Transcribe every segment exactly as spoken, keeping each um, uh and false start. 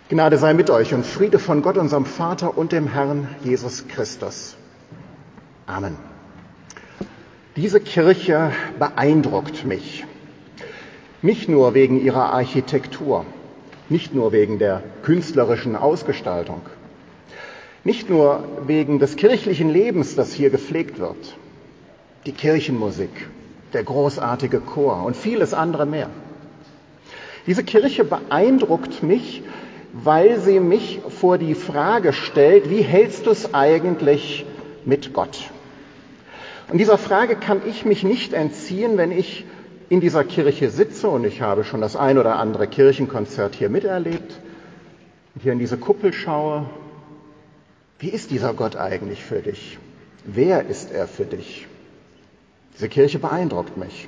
Gnade sei mit euch und Friede von Gott, unserem Vater und dem Herrn Jesus Christus. Amen. Diese Kirche beeindruckt mich. Nicht nur wegen ihrer Architektur, nicht nur wegen der künstlerischen Ausgestaltung, nicht nur wegen des kirchlichen Lebens, das hier gepflegt wird, die Kirchenmusik, der großartige Chor und vieles andere mehr. Diese Kirche beeindruckt mich, weil sie mich vor die Frage stellt, wie hältst du es eigentlich mit Gott? Und dieser Frage kann ich mich nicht entziehen, wenn ich in dieser Kirche sitze, und ich habe schon das ein oder andere Kirchenkonzert hier miterlebt, und hier in diese Kuppel schaue. Wie ist dieser Gott eigentlich für dich? Wer ist er für dich? Diese Kirche beeindruckt mich.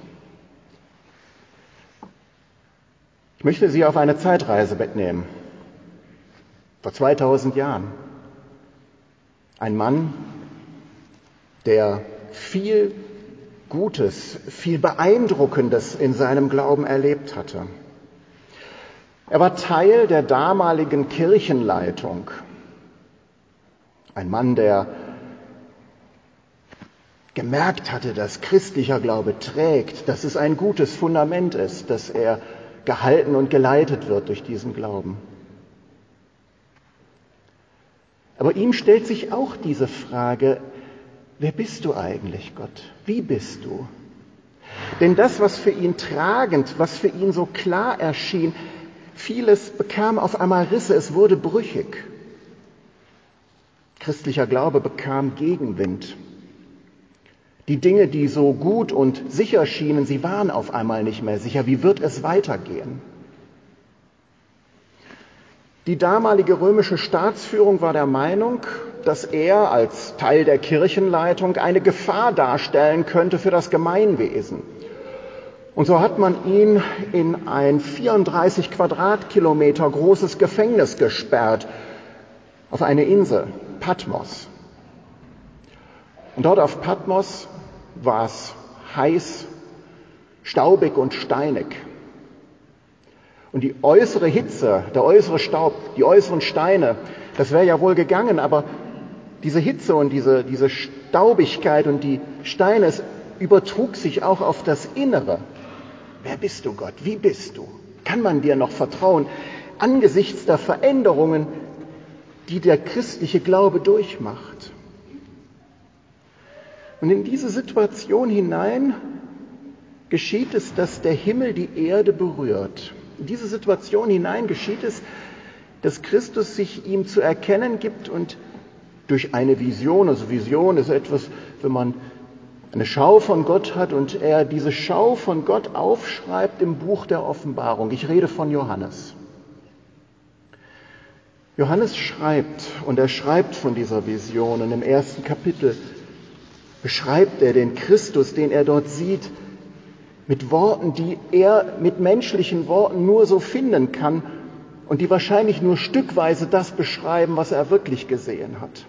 Ich möchte Sie auf eine Zeitreise mitnehmen. Vor zweitausend Jahren. Ein Mann, der viel Gutes, viel Beeindruckendes in seinem Glauben erlebt hatte. Er war Teil der damaligen Kirchenleitung. Ein Mann, der gemerkt hatte, dass christlicher Glaube trägt, dass es ein gutes Fundament ist, dass er gehalten und geleitet wird durch diesen Glauben. Aber ihm stellt sich auch diese Frage, wer bist du eigentlich, Gott? Wie bist du? Denn das, was für ihn tragend, was für ihn so klar erschien, vieles bekam auf einmal Risse, es wurde brüchig. Christlicher Glaube bekam Gegenwind. Die Dinge, die so gut und sicher schienen, sie waren auf einmal nicht mehr sicher. Wie wird es weitergehen? Die damalige römische Staatsführung war der Meinung, dass er als Teil der Kirchenleitung eine Gefahr darstellen könnte für das Gemeinwesen. Und so hat man ihn in ein vierunddreißig Quadratkilometer großes Gefängnis gesperrt, auf eine Insel, Patmos. Und dort auf Patmos war es heiß, staubig und steinig. Und die äußere Hitze, der äußere Staub, die äußeren Steine, das wäre ja wohl gegangen, aber diese Hitze und diese, diese Staubigkeit und die Steine, es übertrug sich auch auf das Innere. Wer bist du, Gott? Wie bist du? Kann man dir noch vertrauen angesichts der Veränderungen, die der christliche Glaube durchmacht? Und in diese Situation hinein geschieht es, dass der Himmel die Erde berührt. In diese Situation hinein geschieht es, dass Christus sich ihm zu erkennen gibt und durch eine Vision, also Vision ist etwas, wenn man eine Schau von Gott hat und er diese Schau von Gott aufschreibt im Buch der Offenbarung. Ich rede von Johannes. Johannes schreibt, und er schreibt von dieser Vision, und im ersten Kapitel beschreibt er den Christus, den er dort sieht, mit Worten, die er mit menschlichen Worten nur so finden kann und die wahrscheinlich nur stückweise das beschreiben, was er wirklich gesehen hat.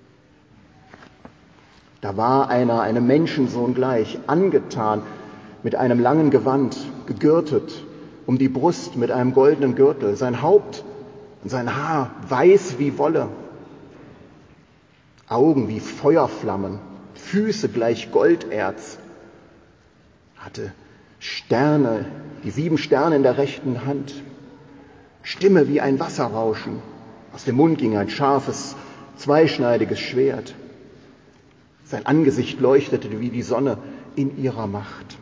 Da war einer, einem Menschensohn gleich, angetan mit einem langen Gewand, gegürtet um die Brust mit einem goldenen Gürtel, sein Haupt und sein Haar weiß wie Wolle, Augen wie Feuerflammen, Füße gleich Golderz, hatte Sterne, die sieben Sterne in der rechten Hand, Stimme wie ein Wasserrauschen, aus dem Mund ging ein scharfes, zweischneidiges Schwert. Sein Angesicht leuchtete wie die Sonne in ihrer Macht.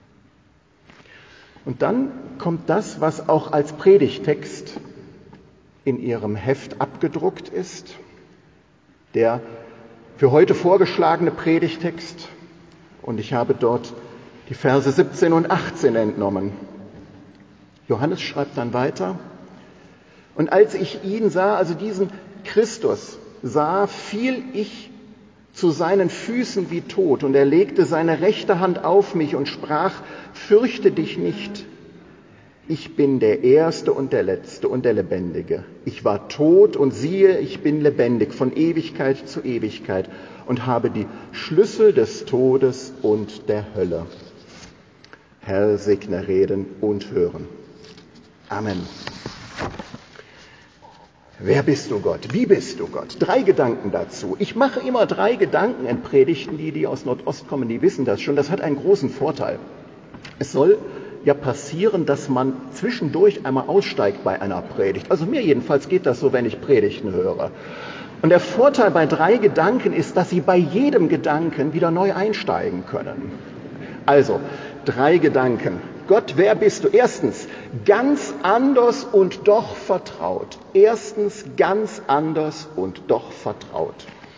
Und dann kommt das, was auch als Predigtext in ihrem Heft abgedruckt ist, der für heute vorgeschlagene Predigtext. Und ich habe dort die Verse siebzehn und achtzehn entnommen. Johannes schreibt dann weiter: Und als ich ihn sah, also diesen Christus sah, fiel ich zu seinen Füßen wie tot, und er legte seine rechte Hand auf mich und sprach: Fürchte dich nicht, ich bin der Erste und der Letzte und der Lebendige. Ich war tot und siehe, ich bin lebendig von Ewigkeit zu Ewigkeit und habe die Schlüssel des Todes und der Hölle. Herr, segne Reden und Hören. Amen. Wer bist du, Gott? Wie bist du, Gott? Drei Gedanken dazu. Ich mache immer drei Gedanken in Predigten. Die, die aus Nordost kommen, die wissen das schon. Das hat einen großen Vorteil. Es soll ja passieren, dass man zwischendurch einmal aussteigt bei einer Predigt. Also mir jedenfalls geht das so, wenn ich Predigten höre. Und der Vorteil bei drei Gedanken ist, dass Sie bei jedem Gedanken wieder neu einsteigen können. Also, drei Gedanken. Gott, wer bist du? Erstens, ganz anders und doch vertraut. Erstens, ganz anders und doch vertraut.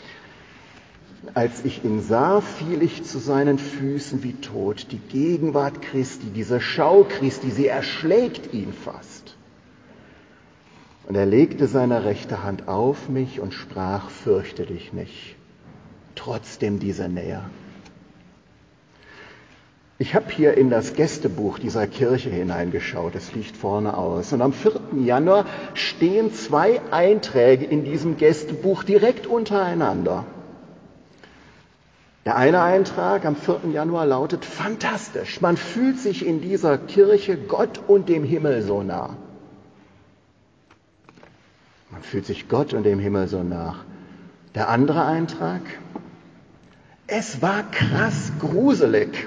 Als ich ihn sah, fiel ich zu seinen Füßen wie tot. Die Gegenwart Christi, diese Schau Christi, sie erschlägt ihn fast. Und er legte seine rechte Hand auf mich und sprach, fürchte dich nicht. Trotzdem diese Nähe. Ich habe hier in das Gästebuch dieser Kirche hineingeschaut, es liegt vorne aus. Und am vierten Januar stehen zwei Einträge in diesem Gästebuch direkt untereinander. Der eine Eintrag am vierten Januar lautet, fantastisch, man fühlt sich in dieser Kirche Gott und dem Himmel so nah. Man fühlt sich Gott und dem Himmel so nah. Der andere Eintrag, es war krass gruselig.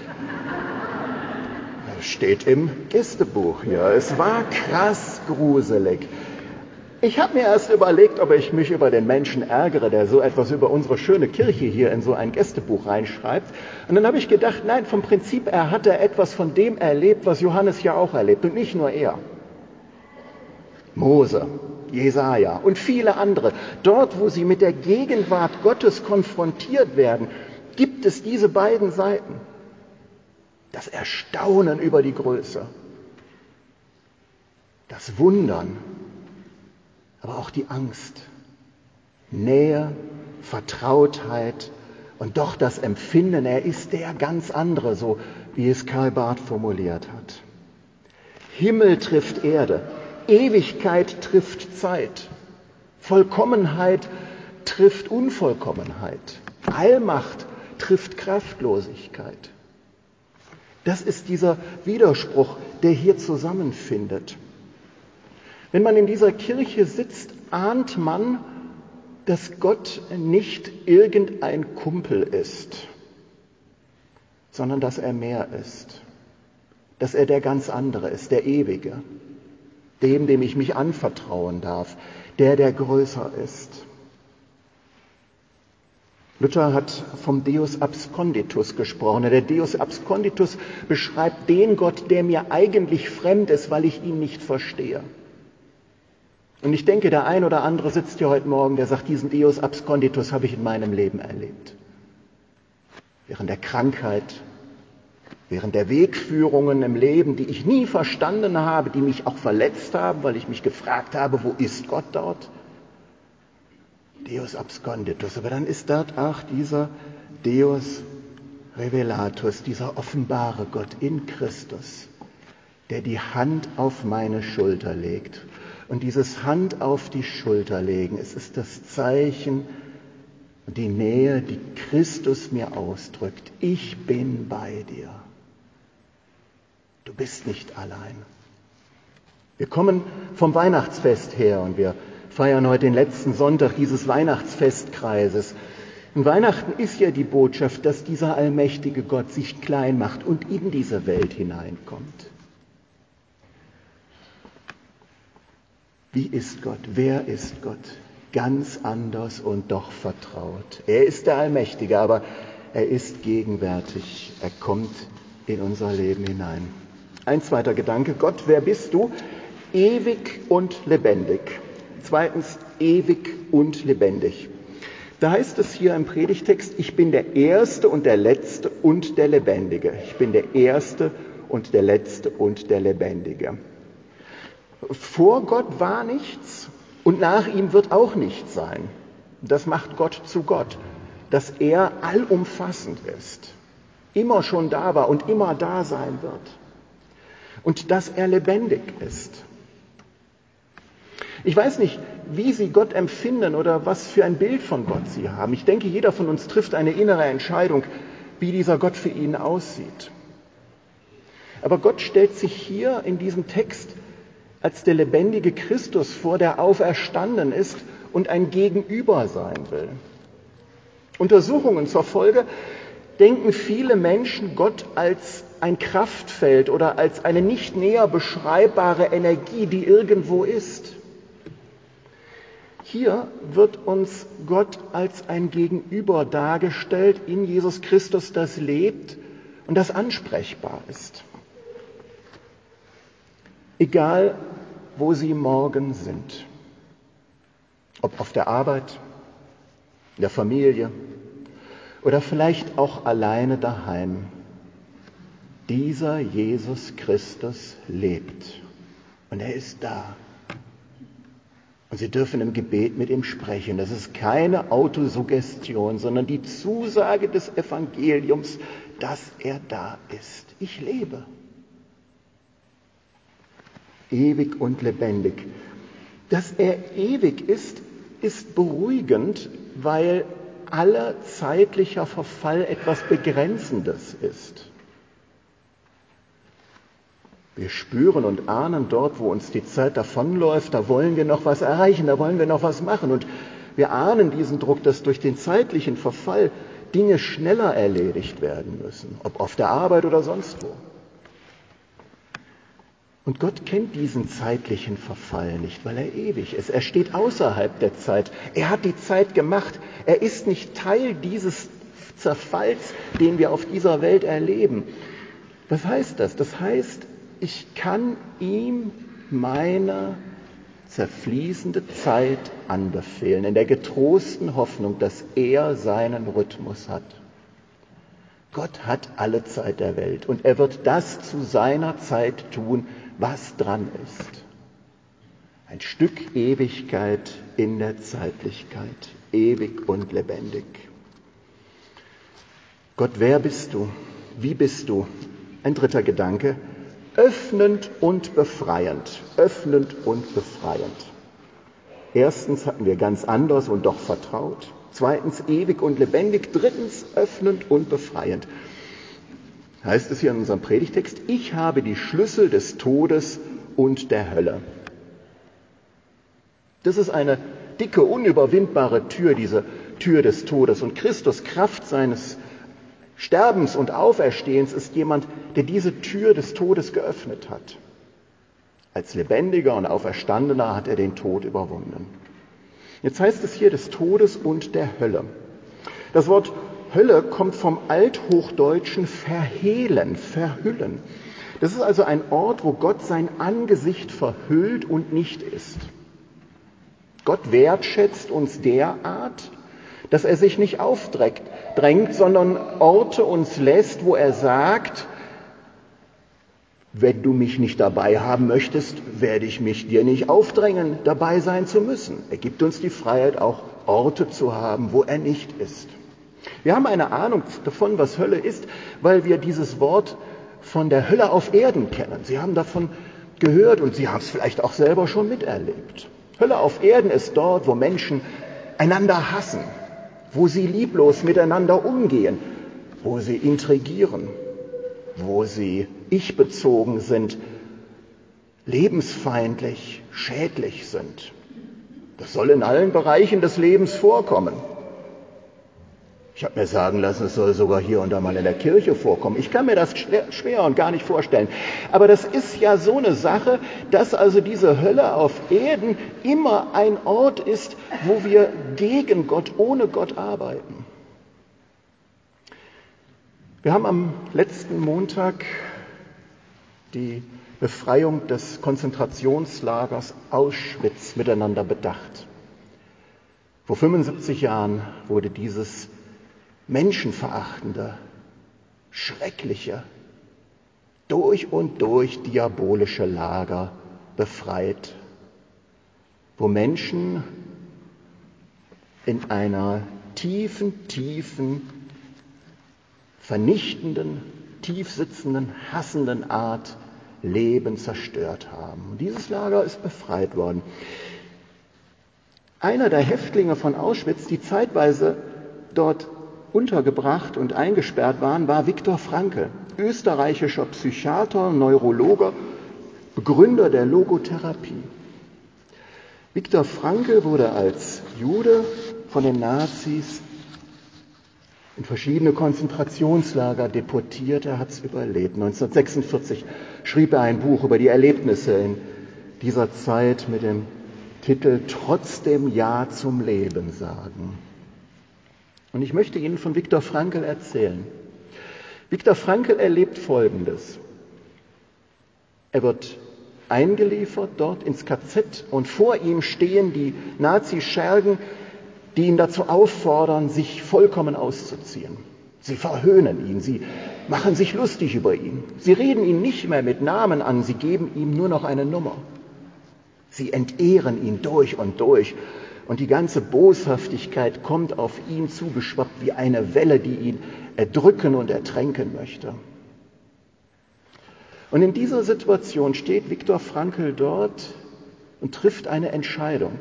Steht im Gästebuch hier. Es war krass gruselig. Ich habe mir erst überlegt, ob ich mich über den Menschen ärgere, der so etwas über unsere schöne Kirche hier in so ein Gästebuch reinschreibt. Und dann habe ich gedacht, nein, vom Prinzip her hat er etwas von dem erlebt, was Johannes ja auch erlebt. Und nicht nur er. Mose, Jesaja und viele andere. Dort, wo sie mit der Gegenwart Gottes konfrontiert werden, gibt es diese beiden Seiten. Das Erstaunen über die Größe, das Wundern, aber auch die Angst, Nähe, Vertrautheit und doch das Empfinden, er ist der ganz andere, so wie es Karl Barth formuliert hat. Himmel trifft Erde, Ewigkeit trifft Zeit, Vollkommenheit trifft Unvollkommenheit, Allmacht trifft Kraftlosigkeit. Das ist dieser Widerspruch, der hier zusammenfindet. Wenn man in dieser Kirche sitzt, ahnt man, dass Gott nicht irgendein Kumpel ist, sondern dass er mehr ist, dass er der ganz andere ist, der Ewige, dem, dem ich mich anvertrauen darf, der, der größer ist. Luther hat vom Deus absconditus gesprochen. Der Deus absconditus beschreibt den Gott, der mir eigentlich fremd ist, weil ich ihn nicht verstehe. Und ich denke, der ein oder andere sitzt hier heute Morgen, der sagt, diesen Deus absconditus habe ich in meinem Leben erlebt. Während der Krankheit, während der Wegführungen im Leben, die ich nie verstanden habe, die mich auch verletzt haben, weil ich mich gefragt habe, wo ist Gott dort? Deus absconditus, aber dann ist dort auch dieser Deus revelatus, dieser offenbare Gott in Christus, der die Hand auf meine Schulter legt. Und dieses Hand auf die Schulter legen, es ist das Zeichen und die Nähe, die Christus mir ausdrückt. Ich bin bei dir. Du bist nicht allein. Wir kommen vom Weihnachtsfest her und wir feiern heute den letzten Sonntag dieses Weihnachtsfestkreises. Und Weihnachten ist ja die Botschaft, dass dieser allmächtige Gott sich klein macht und in diese Welt hineinkommt. Wie ist Gott? Wer ist Gott? Ganz anders und doch vertraut. Er ist der Allmächtige, aber er ist gegenwärtig. Er kommt in unser Leben hinein. Ein zweiter Gedanke. Gott, wer bist du? Ewig und lebendig. Zweitens, ewig und lebendig. Da heißt es hier im Predigtext, ich bin der Erste und der Letzte und der Lebendige. Ich bin der Erste und der Letzte und der Lebendige. Vor Gott war nichts und nach ihm wird auch nichts sein. Das macht Gott zu Gott, dass er allumfassend ist, immer schon da war und immer da sein wird. Und dass er lebendig ist. Ich weiß nicht, wie Sie Gott empfinden oder was für ein Bild von Gott Sie haben. Ich denke, jeder von uns trifft eine innere Entscheidung, wie dieser Gott für ihn aussieht. Aber Gott stellt sich hier in diesem Text als der lebendige Christus vor der Auferstanden ist und ein Gegenüber sein will. Untersuchungen zur Folge: denken viele Menschen Gott als ein Kraftfeld oder als eine nicht näher beschreibbare Energie, die irgendwo ist. Hier wird uns Gott als ein Gegenüber dargestellt in Jesus Christus, das lebt und das ansprechbar ist. Egal, wo Sie morgen sind, ob auf der Arbeit, in der Familie oder vielleicht auch alleine daheim, dieser Jesus Christus lebt und er ist da. Und Sie dürfen im Gebet mit ihm sprechen. Das ist keine Autosuggestion, sondern die Zusage des Evangeliums, dass er da ist. Ich lebe. Ewig und lebendig. Dass er ewig ist, ist beruhigend, weil aller zeitlicher Verfall etwas Begrenzendes ist. Wir spüren und ahnen dort, wo uns die Zeit davonläuft, da wollen wir noch was erreichen, da wollen wir noch was machen. Und wir ahnen diesen Druck, dass durch den zeitlichen Verfall Dinge schneller erledigt werden müssen, ob auf der Arbeit oder sonst wo. Und Gott kennt diesen zeitlichen Verfall nicht, weil er ewig ist. Er steht außerhalb der Zeit. Er hat die Zeit gemacht. Er ist nicht Teil dieses Zerfalls, den wir auf dieser Welt erleben. Was heißt das? Das heißt, ich kann ihm meine zerfließende Zeit anbefehlen, in der getrosten Hoffnung, dass er seinen Rhythmus hat. Gott hat alle Zeit der Welt und er wird das zu seiner Zeit tun, was dran ist. Ein Stück Ewigkeit in der Zeitlichkeit, ewig und lebendig. Gott, wer bist du? Wie bist du? Ein dritter Gedanke. Öffnend und befreiend. Öffnend und befreiend. Erstens hatten wir ganz anders und doch vertraut. Zweitens ewig und lebendig. Drittens öffnend und befreiend. Heißt es hier in unserem Predigtext: Ich habe die Schlüssel des Todes und der Hölle. Das ist eine dicke, unüberwindbare Tür, diese Tür des Todes. Und Christus, Kraft seines Sterbens und Auferstehens, ist jemand, der diese Tür des Todes geöffnet hat. Als Lebendiger und Auferstandener hat er den Tod überwunden. Jetzt heißt es hier des Todes und der Hölle. Das Wort Hölle kommt vom althochdeutschen verhehlen, verhüllen. Das ist also ein Ort, wo Gott sein Angesicht verhüllt und nicht ist. Gott wertschätzt uns derart, dass er sich nicht aufdrängt, sondern Orte uns lässt, wo er sagt: Wenn du mich nicht dabei haben möchtest, werde ich mich dir nicht aufdrängen, dabei sein zu müssen. Er gibt uns die Freiheit, auch Orte zu haben, wo er nicht ist. Wir haben eine Ahnung davon, was Hölle ist, weil wir dieses Wort von der Hölle auf Erden kennen. Sie haben davon gehört und Sie haben es vielleicht auch selber schon miterlebt. Hölle auf Erden ist dort, wo Menschen einander hassen, wo sie lieblos miteinander umgehen, wo sie intrigieren, wo sie ich-bezogen sind, lebensfeindlich, schädlich sind. Das soll in allen Bereichen des Lebens vorkommen. Ich habe mir sagen lassen, es soll sogar hier und da mal in der Kirche vorkommen. Ich kann mir das schwer und gar nicht vorstellen. Aber das ist ja so eine Sache, dass also diese Hölle auf Erden immer ein Ort ist, wo wir gegen Gott, ohne Gott arbeiten. Wir haben am letzten Montag die Befreiung des Konzentrationslagers Auschwitz miteinander bedacht. Vor fünfundsiebzig Jahren wurde dieses menschenverachtende, schreckliche, durch und durch diabolische Lager befreit, wo Menschen in einer tiefen, tiefen, vernichtenden, tiefsitzenden, hassenden Art Leben zerstört haben. Und dieses Lager ist befreit worden. Einer der Häftlinge von Auschwitz, die zeitweise dort untergebracht und eingesperrt waren, war Viktor Frankl, österreichischer Psychiater, Neurologe, Begründer der Logotherapie. Viktor Frankl wurde als Jude von den Nazis in verschiedene Konzentrationslager deportiert. Er hat es überlebt. neunzehnhundertsechsundvierzig schrieb er ein Buch über die Erlebnisse in dieser Zeit mit dem Titel »Trotzdem Ja zum Leben sagen«. Und ich möchte Ihnen von Viktor Frankl erzählen. Viktor Frankl erlebt Folgendes. Er wird eingeliefert dort ins K Z und vor ihm stehen die Nazi-Schergen, die ihn dazu auffordern, sich vollkommen auszuziehen. Sie verhöhnen ihn, sie machen sich lustig über ihn. Sie reden ihn nicht mehr mit Namen an, sie geben ihm nur noch eine Nummer. Sie entehren ihn durch und durch und die ganze Boshaftigkeit kommt auf ihn zugeschwappt wie eine Welle, die ihn erdrücken und ertränken möchte. Und in dieser Situation steht Viktor Frankl dort und trifft eine Entscheidung.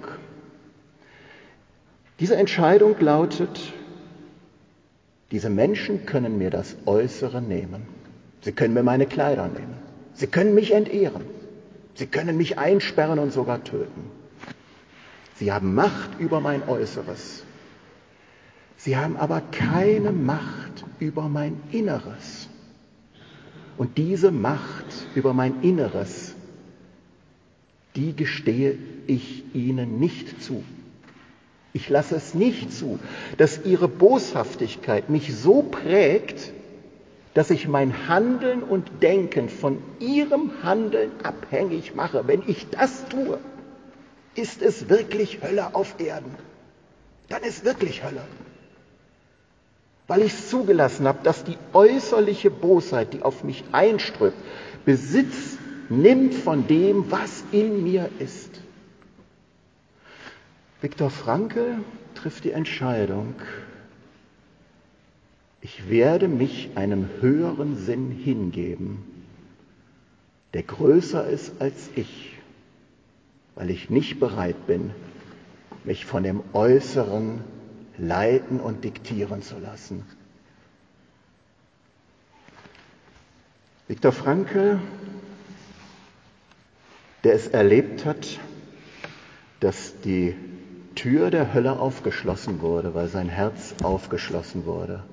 Diese Entscheidung lautet, diese Menschen können mir das Äußere nehmen. Sie können mir meine Kleider nehmen. Sie können mich entehren. Sie können mich einsperren und sogar töten. Sie haben Macht über mein Äußeres. Sie haben aber keine Macht über mein Inneres. Und diese Macht über mein Inneres, die gestehe ich ihnen nicht zu. Ich lasse es nicht zu, dass ihre Boshaftigkeit mich so prägt, dass ich mein Handeln und Denken von ihrem Handeln abhängig mache. Wenn ich das tue, ist es wirklich Hölle auf Erden. Dann ist wirklich Hölle. Weil ich es zugelassen habe, dass die äußerliche Bosheit, die auf mich einströmt, Besitz nimmt von dem, was in mir ist. Viktor Frankl trifft die Entscheidung, ich werde mich einem höheren Sinn hingeben, der größer ist als ich, weil ich nicht bereit bin, mich von dem Äußeren leiten und diktieren zu lassen. Viktor Frankl, der es erlebt hat, dass die Tür der Hölle aufgeschlossen wurde, weil sein Herz aufgeschlossen wurde.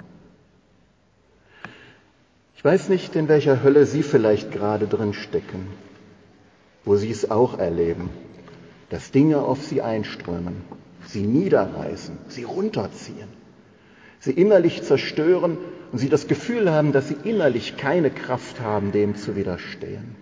Ich weiß nicht, in welcher Hölle Sie vielleicht gerade drin stecken, wo Sie es auch erleben, dass Dinge auf Sie einströmen, Sie niederreißen, Sie runterziehen, Sie innerlich zerstören und Sie das Gefühl haben, dass Sie innerlich keine Kraft haben, dem zu widerstehen.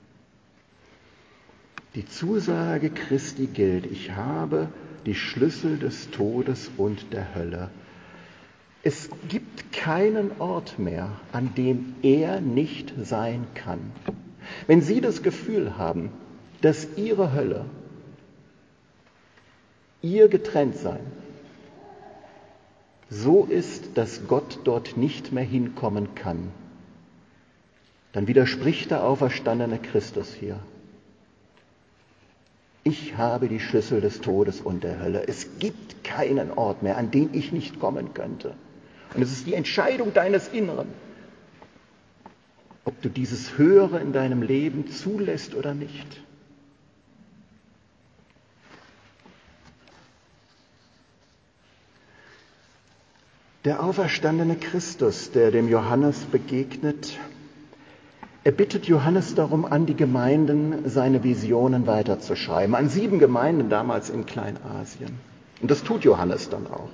Die Zusage Christi gilt, ich habe die Schlüssel des Todes und der Hölle. Es gibt keinen Ort mehr, an dem er nicht sein kann. Wenn Sie das Gefühl haben, dass Ihre Hölle, Ihr Getrenntsein, so ist, dass Gott dort nicht mehr hinkommen kann, dann widerspricht der auferstandene Christus hier. Ich habe die Schlüssel des Todes und der Hölle. Es gibt keinen Ort mehr, an den ich nicht kommen könnte. Und es ist die Entscheidung deines Inneren, ob du dieses Höhere in deinem Leben zulässt oder nicht. Der auferstandene Christus, der dem Johannes begegnet, er bittet Johannes darum, an die Gemeinden seine Visionen weiterzuschreiben, an sieben Gemeinden damals in Kleinasien. Und das tut Johannes dann auch.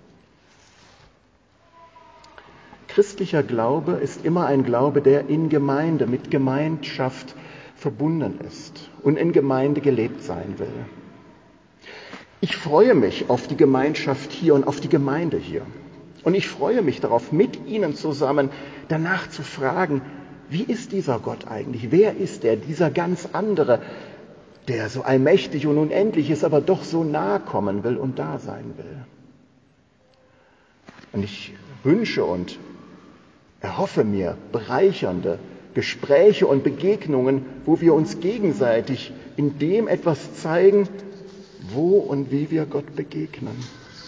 Christlicher Glaube ist immer ein Glaube, der in Gemeinde, mit Gemeinschaft verbunden ist und in Gemeinde gelebt sein will. Ich freue mich auf die Gemeinschaft hier und auf die Gemeinde hier. Und ich freue mich darauf, mit Ihnen zusammen danach zu fragen, wie ist dieser Gott eigentlich? Wer ist er, dieser ganz andere, der so allmächtig und unendlich ist, aber doch so nahe kommen will und da sein will? Und ich wünsche und erhoffe mir bereichernde Gespräche und Begegnungen, wo wir uns gegenseitig in dem etwas zeigen, wo und wie wir Gott begegnen.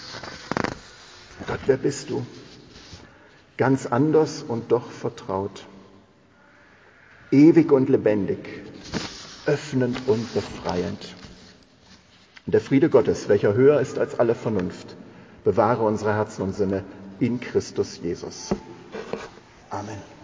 Gott, wer bist du? Ganz anders und doch vertraut. Ewig und lebendig, öffnend und befreiend. Und der Friede Gottes, welcher höher ist als alle Vernunft, bewahre unsere Herzen und Sinne in Christus Jesus. Amen.